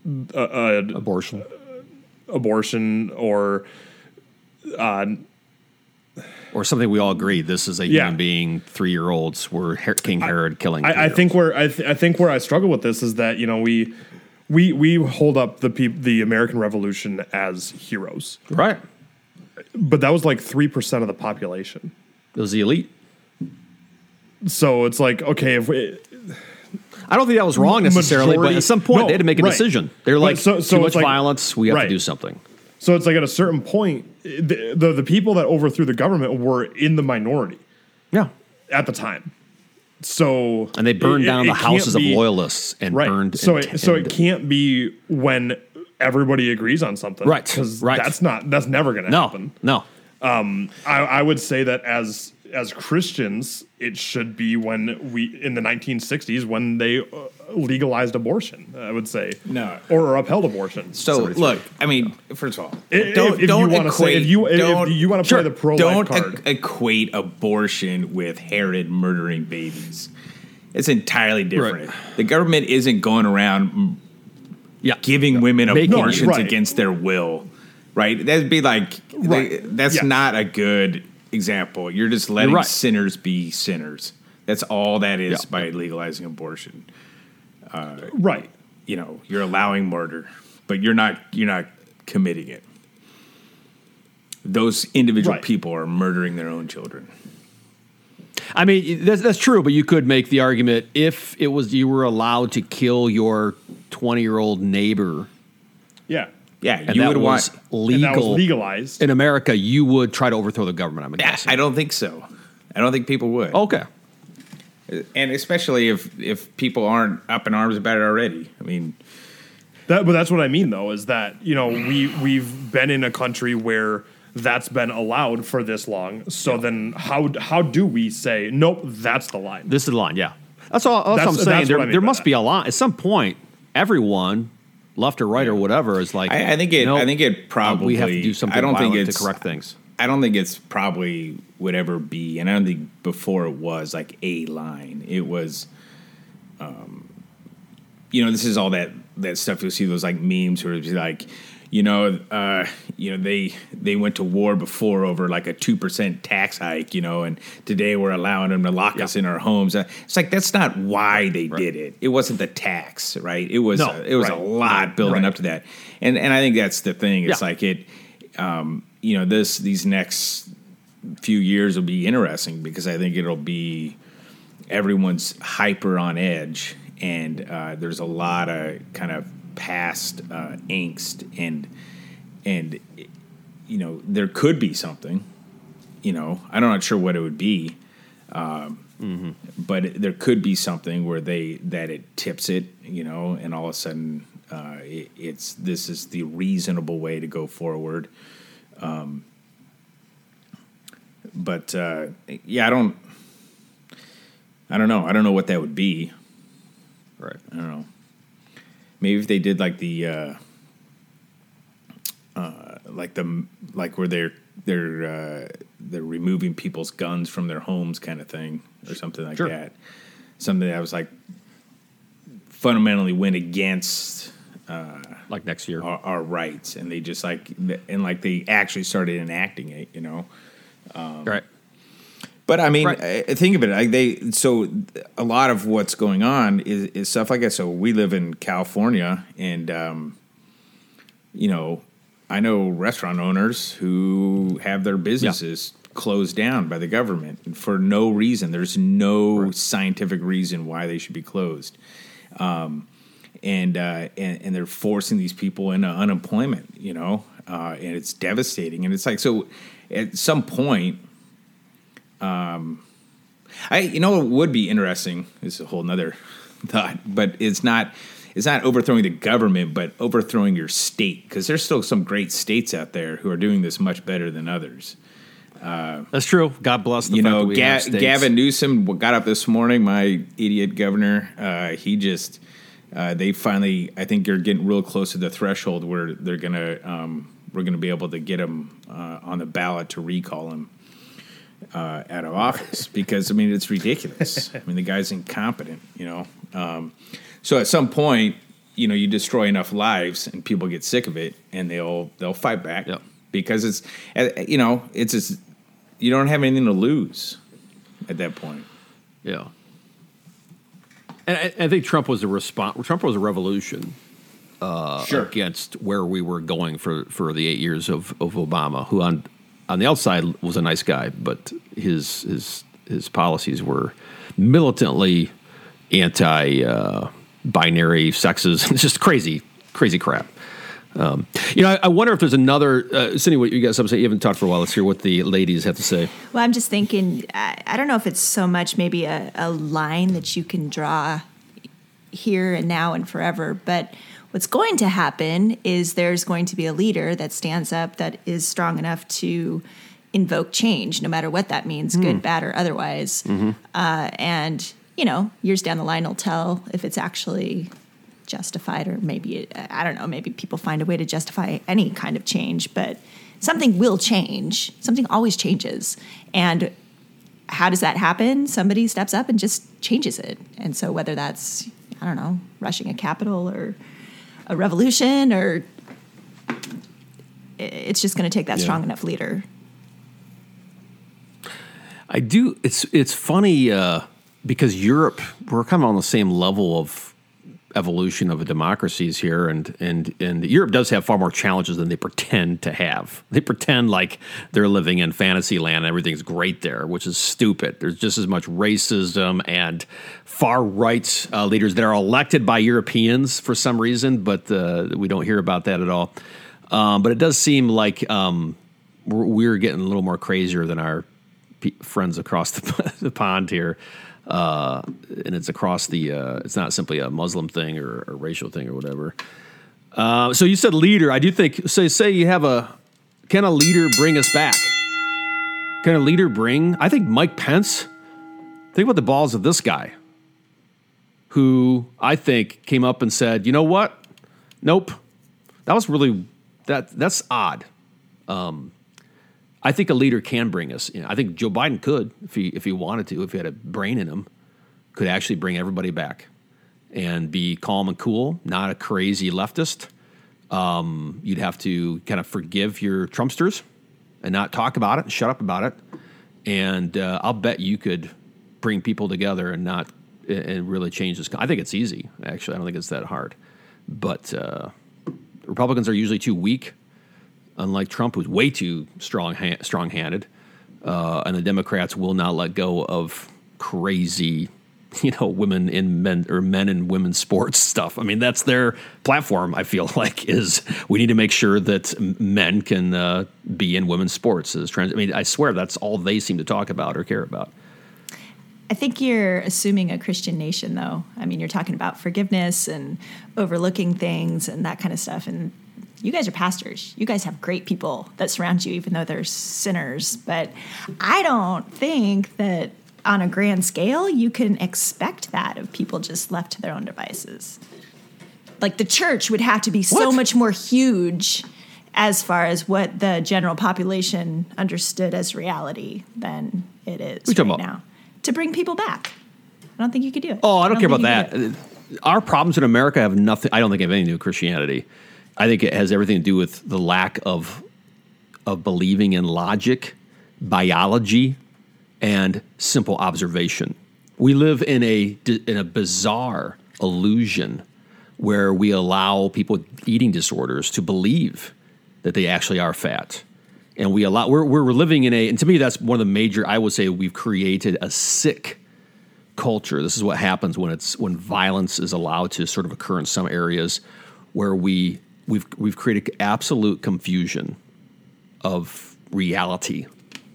abortion or something we all agree this is a human being. 3-year-olds were King Herod killing. I think where I struggle with this is that we hold up the American Revolution as heroes, right? But that was like 3% of the population. It was the elite. So it's like, okay, I don't think that was wrong necessarily, but at some point they had to make a decision. They're like, too much violence, we have to do something. So it's like at a certain point, the people that overthrew the government were in the minority. Yeah. At the time. So and they burned down the houses of loyalists and burned. So it can't be when everybody agrees on something, right? Because that's never going to happen. No. I would say that as Christians, it should be when in the 1960s when they legalized abortion. I would say or upheld abortion. So look, I mean, first of all, if you want to play the pro-life card, don't equate abortion with Herod murdering babies. It's entirely different. Right. The government isn't going around giving women abortions against their will. Right? That'd be like that's not a good example. You're just letting sinners be sinners. That's all that is by legalizing abortion. Right. You know, you're allowing murder, but you're not committing it. Those individual people are murdering their own children. I mean, that's true, but you could make the argument if you were allowed to kill your 20-year-old neighbor. Yeah. Yeah, and you would want legal. And that was legalized in America. You would try to overthrow the government. I'm guessing. I don't think so. I don't think people would. Okay, and especially if people aren't up in arms about it already. I mean, but that's what I mean though is that we've been in a country where that's been allowed for this long. So then how do we say nope? That's the line. This is the line. Yeah, that's all. That's what I'm saying. There must be a line at some point. Everyone. Left or right or whatever is like. I think it probably. We have to do something. To correct things. I don't think it's probably would ever be, and I don't think before it was like a line. It was, this is all that stuff. You'll see those like memes where it's like, they went to war before over like a 2% tax hike, and today we're allowing them to lock us in our homes. It's like that's not why they did it. It wasn't the tax, right? It was a lot building up to that, and I think that's the thing. It's like it, these next few years will be interesting because I think it'll be everyone's hyper on edge, and there's a lot of kind of past angst and there could be something, I'm not sure what it would be, but there could be something where it tips it, and all of a sudden this is the reasonable way to go forward. But I don't know what that would be. Right. I don't know. Maybe if they did like the where they're removing people's guns from their homes kind of thing or something like that. Something that was like fundamentally went against like next year our rights, and they just they actually started enacting it, right. But I mean, think of it. So a lot of what's going on is stuff like that. So we live in California, and I know restaurant owners who have their businesses closed down by the government for no reason. There's no scientific reason why they should be closed, and they're forcing these people into unemployment. And it's devastating. And it's like, so at some point. It would be interesting. This is a whole nother thought, but it's not overthrowing the government, but overthrowing your state, because there's still some great states out there who are doing this much better than others. That's true. God bless the fact that we have states. Gavin Newsom got up this morning, my idiot governor. He just they finally, I think, are getting real close to the threshold where we're gonna be able to get him on the ballot to recall him. Out of office because it's ridiculous. The guy's incompetent, So at some point, you destroy enough lives and people get sick of it and they'll fight back because it's just, you don't have anything to lose at that point. Yeah. And I think Trump was a response. Trump was a revolution against where we were going for the 8 years of Obama, who on the outside was a nice guy, but his policies were militantly anti-binary, sexist. It's just crazy crap. I wonder if there's another, Cindy, what you guys have to say? You haven't talked for a while. Let's hear what the ladies have to say. Well, I'm just thinking, I don't know if it's so much maybe a line that you can draw here and now and forever, but what's going to happen is there's going to be a leader that stands up that is strong enough to invoke change, no matter what that means, good, bad, or otherwise. And, years down the line will tell if it's actually justified, or maybe, I don't know, maybe people find a way to justify any kind of change, but something will change. Something always changes. And how does that happen? Somebody steps up and just changes it. And so whether that's, I don't know, rushing a capital or a revolution, or it's just going to take that strong enough leader. I do. It's funny because Europe, we're kind of on the same level of evolution of democracies here, and Europe does have far more challenges than they pretend to have. They pretend like they're living in fantasy land and everything's great there, which is stupid. There's just as much racism and far right leaders that are elected by Europeans for some reason, but we don't hear about that at all. But it does seem like we're getting a little more crazier than our friends across the pond here. And it's across it's not simply a Muslim thing or a racial thing or whatever. So you said leader. I do think, say you have can a leader bring us back? Can a leader I think Mike Pence, think about the balls of this guy, who I think came up and said, you know what? Nope. That was really, that's odd. I think a leader can bring us. I think Joe Biden could, if he wanted to, if he had a brain in him, could actually bring everybody back and be calm and cool, not a crazy leftist. You'd have to kind of forgive your Trumpsters and not talk about it and shut up about it. And I'll bet you could bring people together and really change this. I think it's easy, actually. I don't think it's that hard. But Republicans are usually too weak. Unlike Trump, who's way too strong-handed, and the Democrats will not let go of crazy, women in men or men in women's sports stuff. I mean, that's their platform. I feel like is we need to make sure that men can be in women's sports. I swear that's all they seem to talk about or care about. I think you're assuming a Christian nation, though. I mean, you're talking about forgiveness and overlooking things and that kind of stuff, and you guys are pastors. You guys have great people that surround you, even though they're sinners. But I don't think that on a grand scale, you can expect that of people just left to their own devices. Like the church would have to be so much more huge as far as what the general population understood as reality than it is right now. To bring people back. I don't think you could do it. Oh, I don't care about that. Our problems in America have nothing. I don't think have anything to do with Christianity. I think it has everything to do with the lack of believing in logic, biology, and simple observation. We live in a bizarre illusion where we allow people with eating disorders to believe that they actually are fat. And we're living in and to me, that's one of the major, I would say we've created a sick culture. This is what happens when violence is allowed to sort of occur in some areas where we've created absolute confusion of reality.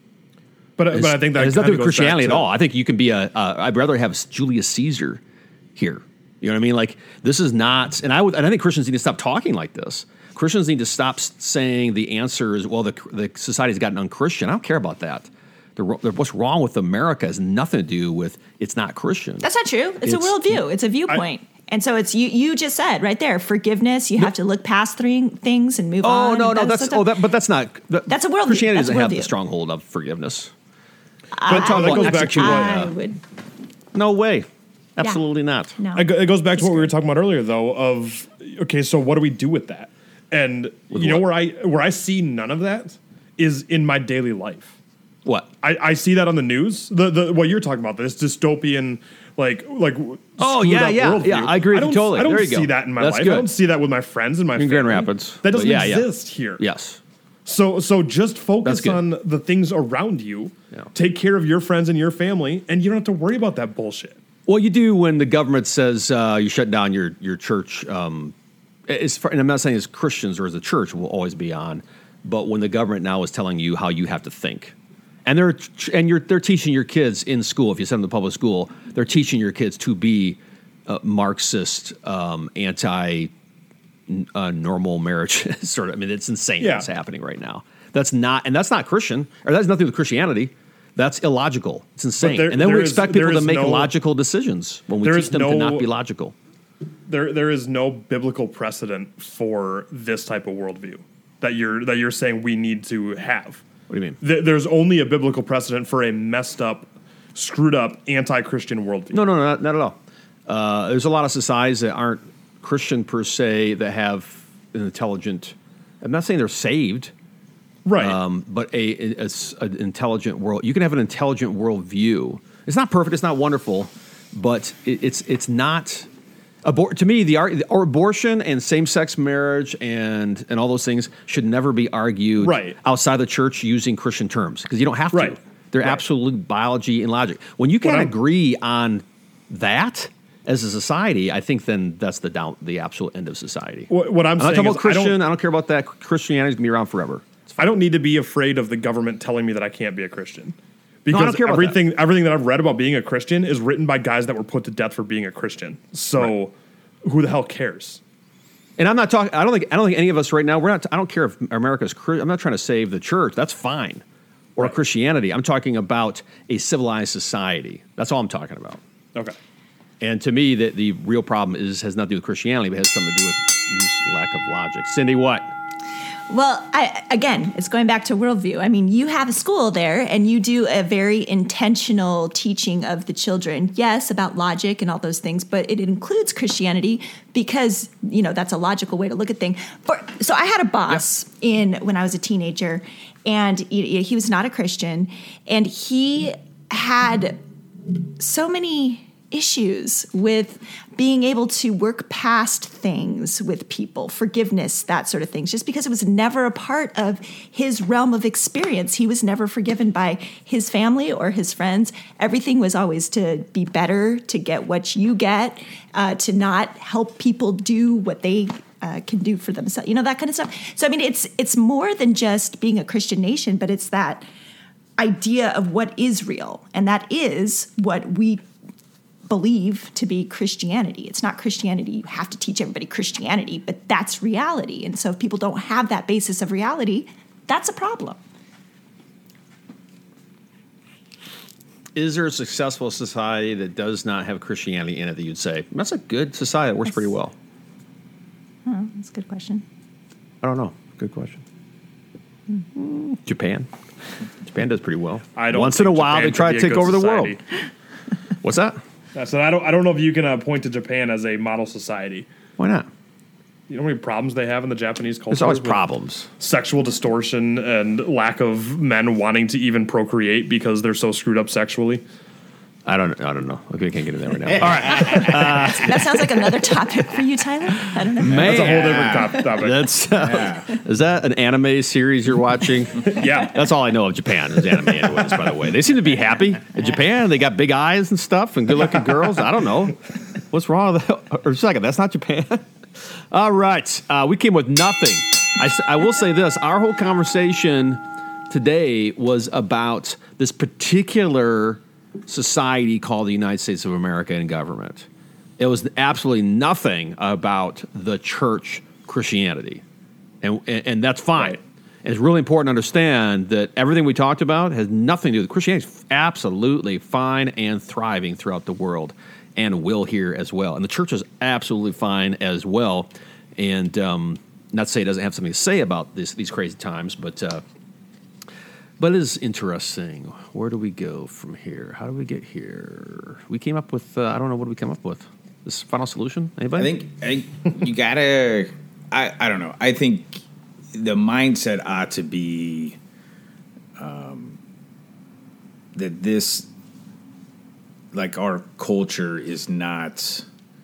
But I think that has nothing to do with Christianity at all. I think you can be I'd rather have Julius Caesar here. You know what I mean? Like this is not, and I think Christians need to stop talking like this. Christians need to stop saying the answer is, well, the society's gotten unchristian. I don't care about that. What's wrong with America has nothing to do with it's not Christian. That's not true. It's a worldview. It's a viewpoint. And so it's you just said right there, forgiveness. You have to look past things and move on. No. But that's not. That's a worldview. Christianity doesn't have the stronghold of forgiveness. But Tom, that goes back to what? No way. Absolutely not. No. It goes back to what we were talking about earlier, though. Of okay, so what do we do with that? And where I see none of that is in my daily life. What? I see that on the news. The what you're talking about, this dystopian like oh yeah. I agree with you totally. I don't see that in my life. Good. I don't see that with my friends and my family. Grand Rapids. That doesn't exist here. Yes. So just focus on the things around you. Yeah. Take care of your friends and your family, and you don't have to worry about that bullshit. Well, you do when the government says you shut down your church And I'm not saying as Christians or as a church will always be on, but when the government now is telling you how you have to think, and they're teaching your kids in school. If you send them to public school, they're teaching your kids to be Marxist, anti-normal marriage sort of. I mean, it's insane what's happening right now. That's not Christian, or that has nothing to do with Christianity. That's illogical. It's insane. And then we expect people to make logical decisions when we teach them to not be logical. There is no biblical precedent for this type of worldview that you're saying we need to have. What do you mean? There's only a biblical precedent for a messed up, screwed up, anti-Christian worldview. No, not at all. There's a lot of societies that aren't Christian per se that have an intelligent. I'm not saying they're saved, right? But an intelligent world. You can have an intelligent worldview. It's not perfect. It's not wonderful, but it's not. To me, abortion and same-sex marriage and all those things should never be argued outside the church using Christian terms, because you don't have to. Right. They're absolute biology and logic. When you can't agree on that as a society, I think then that's the absolute end of society. What I'm saying not talking is about Christian. I don't care about that. Christianity's going to be around forever. I don't need to be afraid of the government telling me that I can't be a Christian. Because I don't care about everything that I've read about being a Christian is written by guys that were put to death for being a Christian. So who the hell cares? And I'm not talking. I don't think any of us right now. I don't care if America's. I'm not trying to save the church. That's fine, or Christianity. I'm talking about a civilized society. That's all I'm talking about. Okay. And to me, the real problem has nothing to do with Christianity, but has something to do with lack of logic. Cindy, what? Well, again, it's going back to worldview. I mean, you have a school there, and you do a very intentional teaching of the children, yes, about logic and all those things, but it includes Christianity because, that's a logical way to look at things. So I had a boss when I was a teenager, and he was not a Christian, and he had so many issues with being able to work past things with people, forgiveness, that sort of things, just because it was never a part of his realm of experience. He was never forgiven by his family or his friends. Everything was always to be better, to get what you get, to not help people do what they can do for themselves, that kind of stuff. So, I mean, it's more than just being a Christian nation, but it's that idea of what is real. And that is what we believe to be Christianity. It's not Christianity. You have to teach everybody Christianity, but that's reality. And so if people don't have that basis of reality, that's a problem. Is there a successful society that does not have Christianity in it that you'd say, that's a good society that works pretty well? That's a good question. I don't know. Good question. Mm-hmm. Japan does pretty well. Once in a while, they try to take over the world. What's that? So I don't know if you can point to Japan as a model society. Why not? You know how many problems they have in the Japanese culture? There's always problems. Sexual distortion and lack of men wanting to even procreate because they're so screwed up sexually. I don't know. Okay, I can't get into that right now. All right. That sounds like another topic for you, Tyler. I don't know. Man. That's a whole different topic. Is that an anime series you're watching? Yeah. That's all I know of Japan is anime anyways, by the way. They seem to be happy. In Japan, they got big eyes and stuff and good-looking girls. I don't know. What's wrong with that? Or second, that's not Japan. All right. We came with nothing. I will say this. Our whole conversation today was about this particular society called the United States of America and government. It was absolutely nothing about the church Christianity. And that's fine. Right. And it's really important to understand that everything we talked about has nothing to do with Christianity. It's absolutely fine and thriving throughout the world and will here as well. And the church is absolutely fine as well. And not to say it doesn't have something to say about these crazy times, but it is interesting. Where do we go from here? How do we get here? We came up with, I don't know, what did we come up with? This final solution? Anybody? I think you gotta, I don't know. I think the mindset ought to be that this, like our culture is not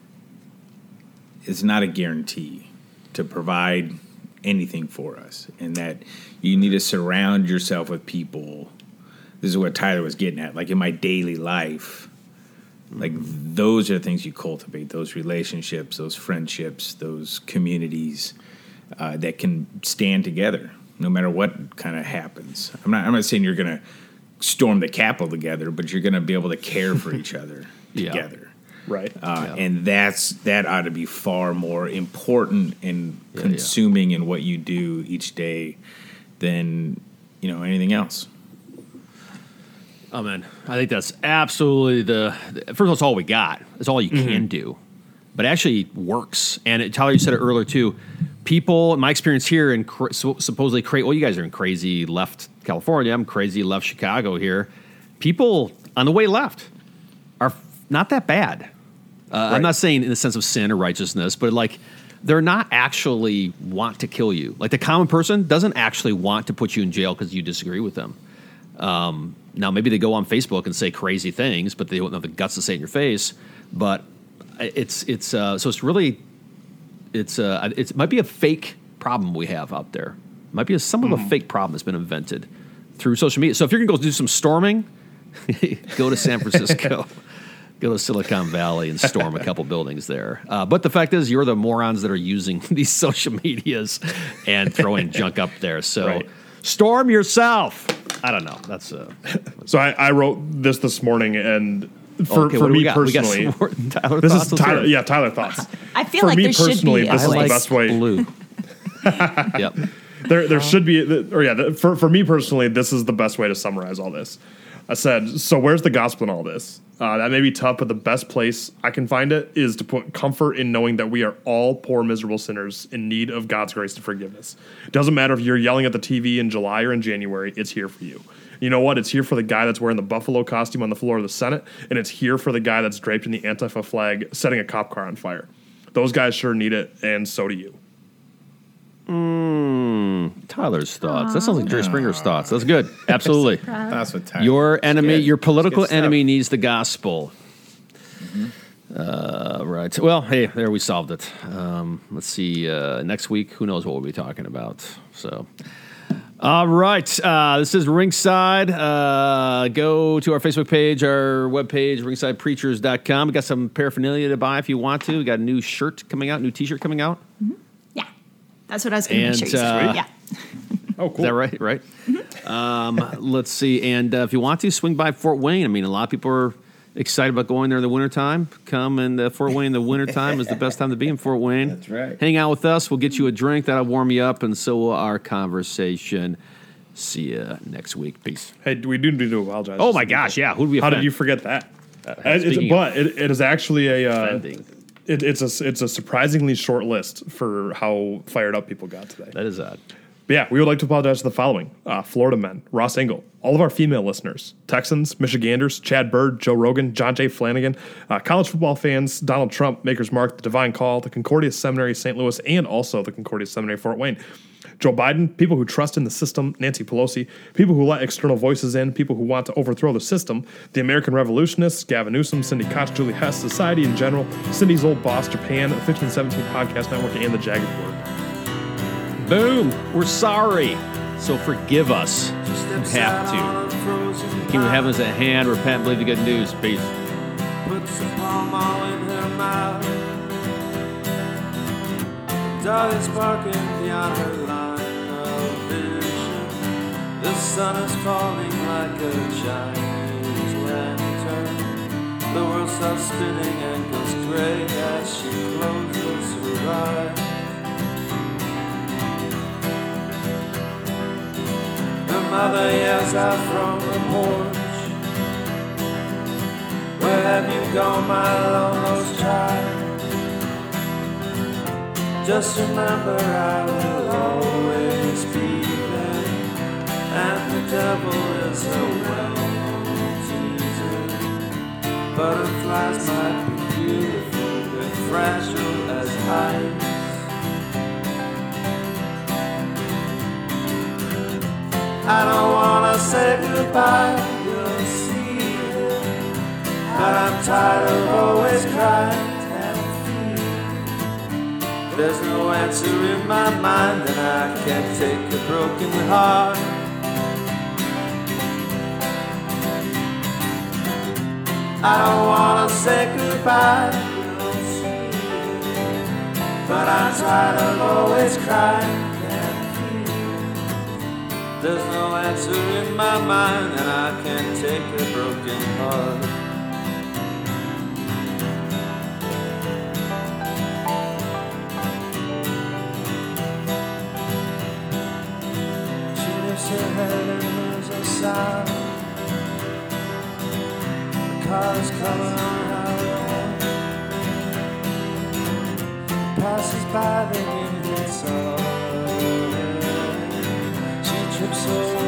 a guarantee to provide anything for us, and that you need to surround yourself with people. This is what Tyler was getting at. Like in my daily life, Like, those are the things you cultivate, those relationships, those friendships, those communities that can stand together no matter what kind of happens. I'm not saying you're going to storm the Capitol together, but you're going to be able to care for each other together. Right. And that ought to be far more important and consuming in what you do each day than, anything else. Oh, man. I think that's absolutely first of all, it's all we got. It's all you can do. But it actually works. And Tyler, you said it earlier, too. People, in my experience here, supposedly well, you guys are in crazy left California. I'm crazy left Chicago here. People on the way left are not that bad. Right. I'm not saying in the sense of sin or righteousness, but like they're not actually want to kill you. Like the common person doesn't actually want to put you in jail because you disagree with them. Now, maybe they go on Facebook and say crazy things, but they don't have the guts to say it in your face. But it might be a fake problem we have out there. It might be somewhat of a fake problem that's been invented through social media. So if you're going to go do some storming, go to San Francisco. Go to Silicon Valley and storm a couple buildings there. But the fact is, you're the morons that are using these social medias and throwing junk up there. So storm yourself. I don't know. That's So I wrote this morning, and for me personally, Tyler this thoughts? is Tyler. Yeah, Tyler thoughts. I feel for like me there should personally, be this is the best way. Blue. Yep. There should be, for me personally, this is the best way to summarize all this. I said, so where's the gospel in all this? That may be tough, but the best place I can find it is to put comfort in knowing that we are all poor, miserable sinners in need of God's grace and forgiveness. It doesn't matter if you're yelling at the TV in July or in January, it's here for you. You know what? It's here for the guy that's wearing the buffalo costume on the floor of the Senate, and it's here for the guy that's draped in the Antifa flag setting a cop car on fire. Those guys sure need it, and so do you. Tyler's thoughts. That sounds like Jerry Springer's thoughts. That's good. Absolutely. That's what Tyler. Your enemy, your political Good enemy stuff. needs the gospel. Right. Well, hey, there we solved it. Let's see. Next week, who knows what we'll be talking about. So, all right. This is Ringside. Go to our Facebook page, our webpage, ringsidepreachers.com. We got some paraphernalia to buy if you want to. We got a new shirt coming out, new T-shirt coming out. Yeah. That's what I was going to make sure you said. Yeah. Oh, cool. Is that right? Right. Let's see. And if you want to, swing by Fort Wayne. I mean, a lot of people are excited about going there in the wintertime. Come and Fort Wayne in the wintertime is the best time to be in Fort Wayne. That's right. Hang out with us. We'll get you a drink. That'll warm you up, and so will our conversation. See you next week. Peace. Hey, we do need to apologize. Oh, my gosh. Yeah. Who did we How offend? did you forget that? Speaking It is actually a offending. it's a surprisingly short list for how fired up people got today. That is odd. But yeah, we would like to apologize to the following: Florida men, Ross Engel, all of our female listeners, Texans, Michiganders, Chad Bird, Joe Rogan, John J. Flanagan, college football fans, Donald Trump, Maker's Mark, the Divine Call, the Concordia Seminary St. Louis, and also the Concordia Seminary Fort Wayne. Joe Biden, people who trust in the system, Nancy Pelosi, people who let external voices in, people who want to overthrow the system, the American Revolutionists, Gavin Newsom, Cindy Koch, Julie Hess, society in general, Cindy's old boss, Japan, 1517 Podcast Network, and the Jagged Word. Boom. We're sorry. So forgive us. You have to. Kingdom of Heaven is at hand. Repent and believe the good news. Peace. Puts a palm all in her mouth. Dog is barking beyond her line of vision. The sun is falling like a Chinese lantern. The world stops spinning and goes gray as she closes her eyes. Her mother yells out from the porch. Where have you gone, my long-lost child? Just remember I will always be there. And the devil is a well-known teaser. Butterflies might be beautiful and fragile as ice. I don't wanna say goodbye, you'll see it. But I'm tired of always crying and fear. There's no answer in my mind, and I can't take a broken heart. I don't wanna say goodbye, but I'm tired of always crying. There's no answer in my mind, and I can't take a broken heart. She lifts her head and moves aside. The car's coming on highway. Passes by the evening sun. Trips over